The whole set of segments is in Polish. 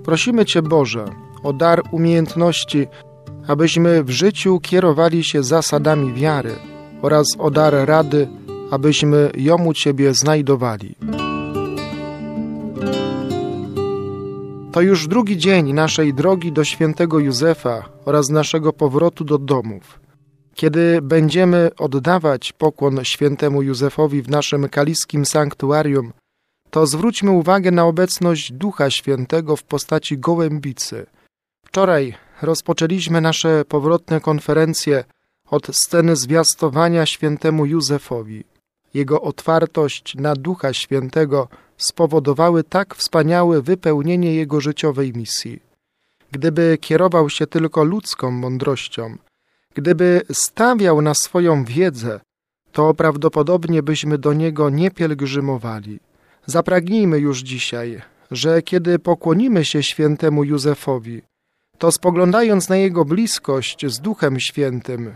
Prosimy Cię, Boże, o dar umiejętności, abyśmy w życiu kierowali się zasadami wiary oraz o dar rady, abyśmy ją u Ciebie znajdowali. To już drugi dzień naszej drogi do świętego Józefa oraz naszego powrotu do domów. Kiedy będziemy oddawać pokłon świętemu Józefowi w naszym kaliskim sanktuarium, to zwróćmy uwagę na obecność Ducha Świętego w postaci gołębicy. Wczoraj rozpoczęliśmy nasze powrotne konferencje od sceny zwiastowania świętemu Józefowi. Jego otwartość na Ducha Świętego spowodowały tak wspaniałe wypełnienie jego życiowej misji. Gdyby kierował się tylko ludzką mądrością, gdyby stawiał na swoją wiedzę, to prawdopodobnie byśmy do niego nie pielgrzymowali. Zapragnijmy już dzisiaj, że kiedy pokłonimy się świętemu Józefowi, to spoglądając na jego bliskość z Duchem Świętym,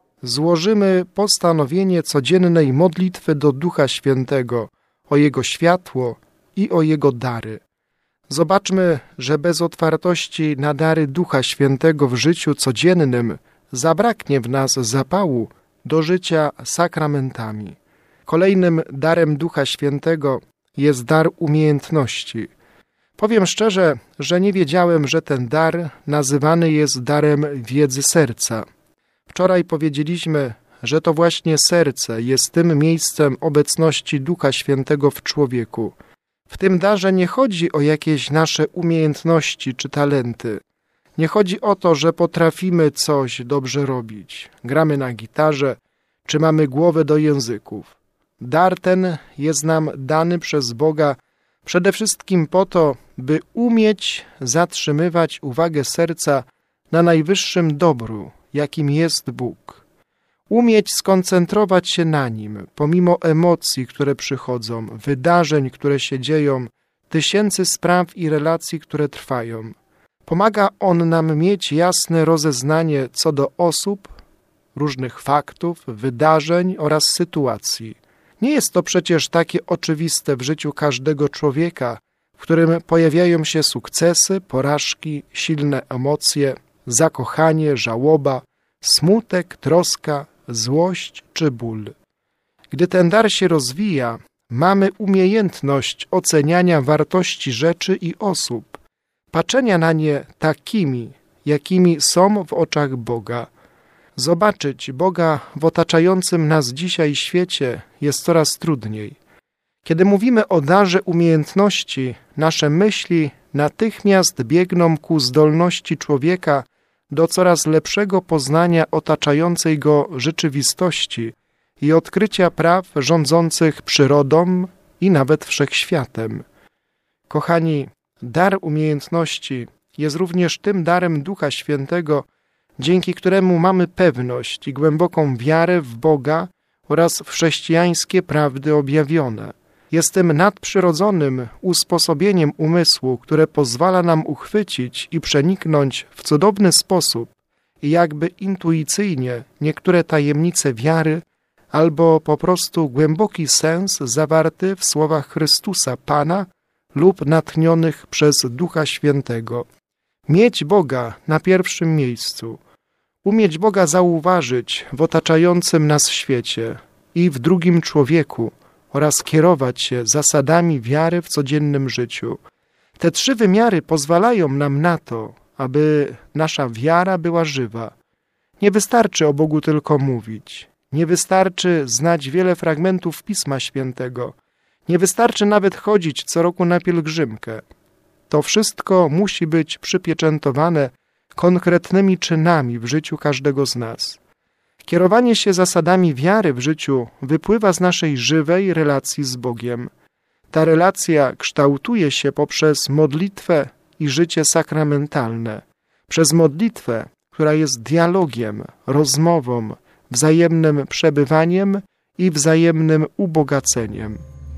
złożymy postanowienie codziennej modlitwy do Ducha Świętego o Jego światło i o Jego dary. Zobaczmy, że bez otwartości na dary Ducha Świętego w życiu codziennym zabraknie w nas zapału do życia sakramentami. Kolejnym darem Ducha Świętego jest dar umiejętności. Powiem szczerze, że nie wiedziałem, że ten dar nazywany jest darem wiedzy serca. Wczoraj powiedzieliśmy, że to właśnie serce jest tym miejscem obecności Ducha Świętego w człowieku. W tym darze nie chodzi o jakieś nasze umiejętności czy talenty. Nie chodzi o to, że potrafimy coś dobrze robić. Gramy na gitarze, czy mamy głowę do języków. Dar ten jest nam dany przez Boga przede wszystkim po to, by umieć zatrzymywać uwagę serca na najwyższym dobru, jakim jest Bóg. Umieć skoncentrować się na Nim, pomimo emocji, które przychodzą, wydarzeń, które się dzieją, tysięcy spraw i relacji, które trwają. Pomaga On nam mieć jasne rozeznanie co do osób, różnych faktów, wydarzeń oraz sytuacji. Nie jest to przecież takie oczywiste w życiu każdego człowieka, w którym pojawiają się sukcesy, porażki, silne emocje, zakochanie, żałoba, smutek, troska, złość czy ból. Gdy ten dar się rozwija, mamy umiejętność oceniania wartości rzeczy i osób, patrzenia na nie takimi, jakimi są w oczach Boga. Zobaczyć Boga w otaczającym nas dzisiaj świecie jest coraz trudniej. Kiedy mówimy o darze umiejętności, nasze myśli natychmiast biegną ku zdolności człowieka do coraz lepszego poznania otaczającej go rzeczywistości i odkrycia praw rządzących przyrodą i nawet wszechświatem. Kochani, dar umiejętności jest również tym darem Ducha Świętego, dzięki któremu mamy pewność i głęboką wiarę w Boga oraz w chrześcijańskie prawdy objawione. Jest tym nadprzyrodzonym usposobieniem umysłu, które pozwala nam uchwycić i przeniknąć w cudowny sposób i jakby intuicyjnie niektóre tajemnice wiary albo po prostu głęboki sens zawarty w słowach Chrystusa Pana lub natchnionych przez Ducha Świętego. Mieć Boga na pierwszym miejscu, umieć Boga zauważyć w otaczającym nas świecie i w drugim człowieku oraz kierować się zasadami wiary w codziennym życiu. Te trzy wymiary pozwalają nam na to, aby nasza wiara była żywa. Nie wystarczy o Bogu tylko mówić. Nie wystarczy znać wiele fragmentów Pisma Świętego. Nie wystarczy nawet chodzić co roku na pielgrzymkę. To wszystko musi być przypieczętowane konkretnymi czynami w życiu każdego z nas. Kierowanie się zasadami wiary w życiu wypływa z naszej żywej relacji z Bogiem. Ta relacja kształtuje się poprzez modlitwę i życie sakramentalne. Przez modlitwę, która jest dialogiem, rozmową, wzajemnym przebywaniem i wzajemnym ubogaceniem.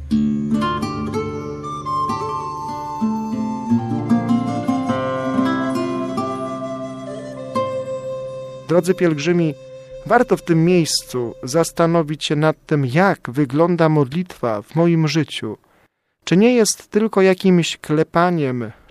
Drodzy pielgrzymi, warto w tym miejscu zastanowić się nad tym, jak wygląda modlitwa w moim życiu. Czy nie jest tylko jakimś klepaniem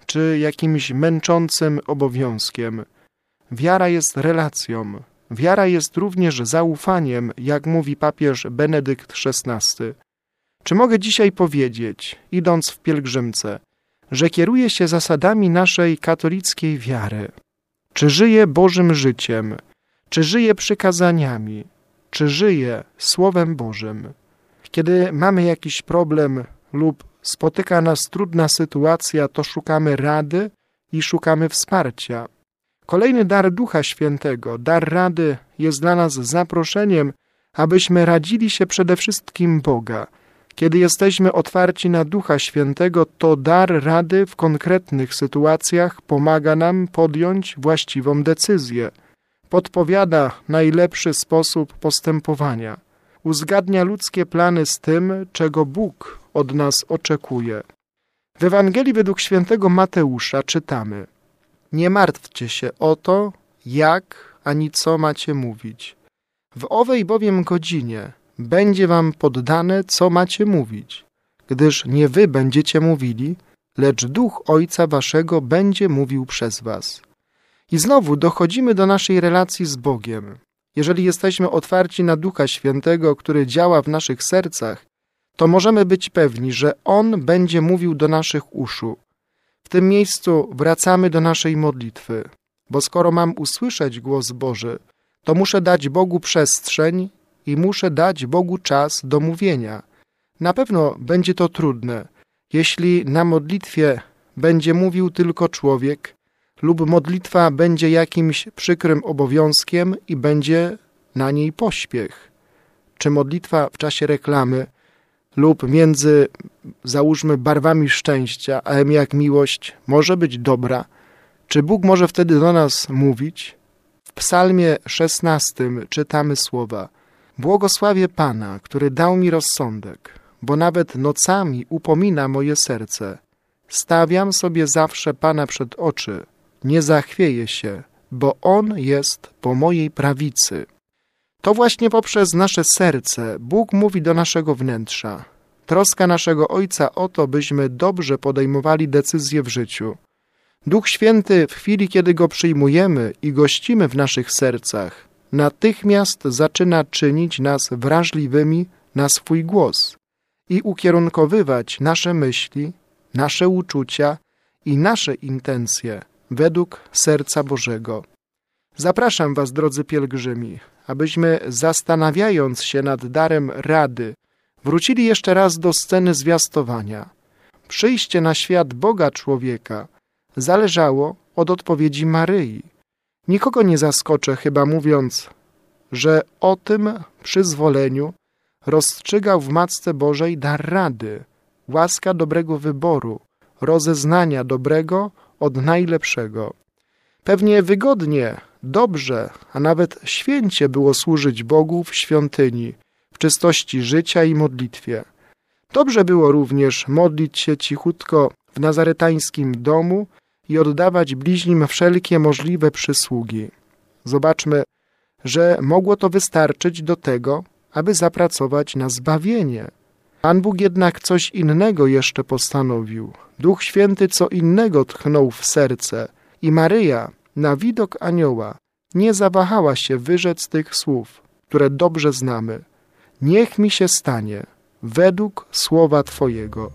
czy jakimś męczącym obowiązkiem. Wiara jest relacją. Wiara jest również zaufaniem, jak mówi papież Benedykt XVI. Czy mogę dzisiaj powiedzieć, idąc w pielgrzymce, że kieruję się zasadami naszej katolickiej wiary? Czy żyję Bożym życiem? Czy żyję przykazaniami? Czy żyję Słowem Bożym? Kiedy mamy jakiś problem lub spotyka nas trudna sytuacja, to szukamy rady i szukamy wsparcia. Kolejny dar Ducha Świętego, dar rady, jest dla nas zaproszeniem, abyśmy radzili się przede wszystkim Boga. Kiedy jesteśmy otwarci na Ducha Świętego, to dar rady w konkretnych sytuacjach pomaga nam podjąć właściwą decyzję. Podpowiada najlepszy sposób postępowania. Uzgadnia ludzkie plany z tym, czego Bóg od nas oczekuje. W Ewangelii według świętego Mateusza czytamy: Nie martwcie się o to, jak ani co macie mówić. W owej bowiem godzinie będzie wam poddane, co macie mówić, gdyż nie wy będziecie mówili, lecz Duch Ojca waszego będzie mówił przez was. I znowu dochodzimy do naszej relacji z Bogiem. Jeżeli jesteśmy otwarci na Ducha Świętego, który działa w naszych sercach, to możemy być pewni, że On będzie mówił do naszych uszu. W tym miejscu wracamy do naszej modlitwy, bo skoro mam usłyszeć głos Boży, to muszę dać Bogu przestrzeń i muszę dać Bogu czas do mówienia. Na pewno będzie to trudne, jeśli na modlitwie będzie mówił tylko człowiek lub modlitwa będzie jakimś przykrym obowiązkiem i będzie na niej pośpiech. Czy modlitwa w czasie reklamy lub między, załóżmy, barwami szczęścia, a M jak miłość, może być dobra? Czy Bóg może wtedy do nas mówić? W Psalmie 16 czytamy słowa: Błogosławię Pana, który dał mi rozsądek, bo nawet nocami upomina moje serce. Stawiam sobie zawsze Pana przed oczy, nie zachwieję się, bo On jest po mojej prawicy. To właśnie poprzez nasze serce Bóg mówi do naszego wnętrza. Troska naszego Ojca o to, byśmy dobrze podejmowali decyzje w życiu. Duch Święty w chwili, kiedy Go przyjmujemy i gościmy w naszych sercach, natychmiast zaczyna czynić nas wrażliwymi na swój głos i ukierunkowywać nasze myśli, nasze uczucia i nasze intencje według serca Bożego. Zapraszam was, drodzy pielgrzymi, abyśmy, zastanawiając się nad darem rady, wrócili jeszcze raz do sceny zwiastowania. Przyjście na świat Boga człowieka zależało od odpowiedzi Maryi. Nikogo nie zaskoczę chyba mówiąc, że o tym przyzwoleniu rozstrzygał w Matce Bożej dar rady, łaska dobrego wyboru, rozeznania dobrego od najlepszego. Pewnie wygodnie, dobrze, a nawet święcie było służyć Bogu w świątyni, w czystości życia i modlitwie. Dobrze było również modlić się cichutko w nazaretańskim domu i oddawać bliźnim wszelkie możliwe przysługi. Zobaczmy, że mogło to wystarczyć do tego, aby zapracować na zbawienie. Pan Bóg jednak coś innego jeszcze postanowił. Duch Święty co innego tchnął w serce i Maryja na widok anioła nie zawahała się wyrzec tych słów, które dobrze znamy. Niech mi się stanie według słowa Twojego.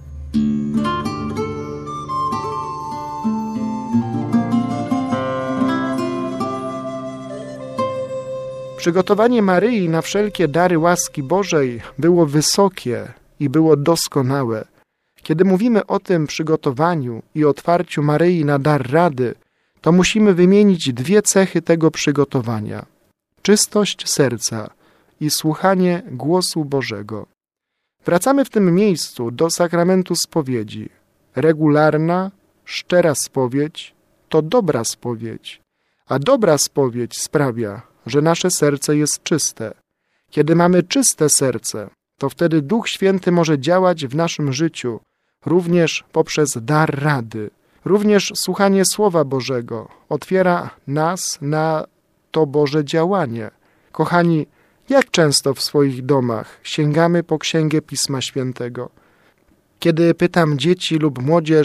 Przygotowanie Maryi na wszelkie dary łaski Bożej było wysokie i było doskonałe. Kiedy mówimy o tym przygotowaniu i otwarciu Maryi na dar rady, to musimy wymienić dwie cechy tego przygotowania: czystość serca i słuchanie głosu Bożego. Wracamy w tym miejscu do sakramentu spowiedzi. Regularna, szczera spowiedź to dobra spowiedź, a dobra spowiedź sprawia, że nasze serce jest czyste. Kiedy mamy czyste serce, to wtedy Duch Święty może działać w naszym życiu, również poprzez dar rady. Również słuchanie Słowa Bożego otwiera nas na to Boże działanie. Kochani, jak często w swoich domach sięgamy po Księgę Pisma Świętego? Kiedy pytam dzieci lub młodzież,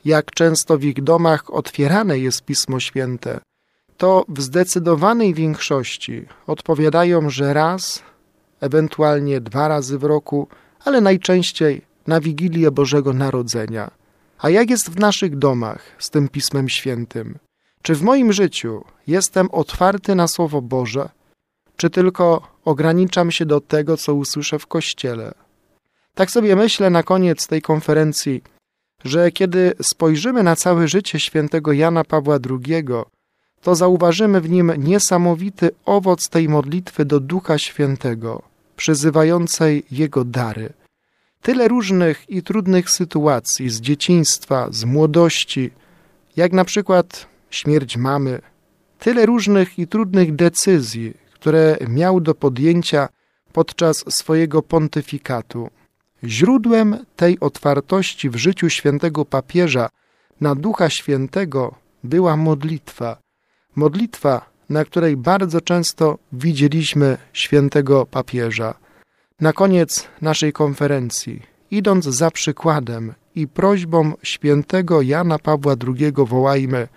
jak często w ich domach otwierane jest Pismo Święte, to w zdecydowanej większości odpowiadają, że raz, ewentualnie 2 razy w roku, ale najczęściej na Wigilię Bożego Narodzenia. A jak jest w naszych domach z tym Pismem Świętym? Czy w moim życiu jestem otwarty na Słowo Boże, czy tylko ograniczam się do tego, co usłyszę w kościele? Tak sobie myślę na koniec tej konferencji, że kiedy spojrzymy na całe życie świętego Jana Pawła II, to zauważymy w nim niesamowity owoc tej modlitwy do Ducha Świętego, przyzywającej Jego dary. Tyle różnych i trudnych sytuacji z dzieciństwa, z młodości, jak na przykład śmierć mamy, tyle różnych i trudnych decyzji, które miał do podjęcia podczas swojego pontyfikatu. Źródłem tej otwartości w życiu świętego papieża na Ducha Świętego była modlitwa. Modlitwa, na której bardzo często widzieliśmy świętego papieża. Na koniec naszej konferencji, idąc za przykładem i prośbą świętego Jana Pawła II, wołajmy: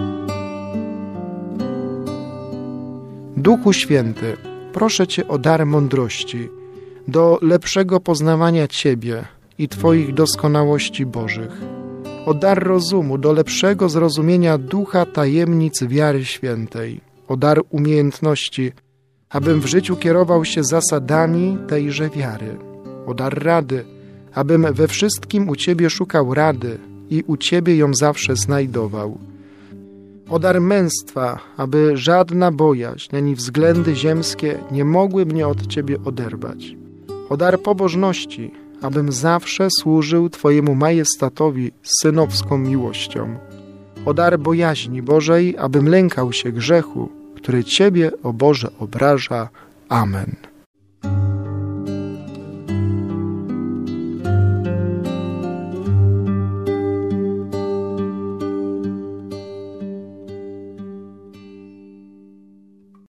Duchu Święty, proszę Cię o dar mądrości, do lepszego poznawania Ciebie i Twoich doskonałości Bożych, o dar rozumu, do lepszego zrozumienia ducha tajemnic wiary świętej, o dar umiejętności, abym w życiu kierował się zasadami tejże wiary, o dar rady, abym we wszystkim u Ciebie szukał rady i u Ciebie ją zawsze znajdował, o dar męstwa, aby żadna bojaźń ani względy ziemskie nie mogły mnie od Ciebie oderwać, o dar pobożności, abym zawsze służył Twojemu majestatowi z synowską miłością, o dar bojaźni Bożej, abym lękał się grzechu, który Ciebie, o Boże, obraża. Amen.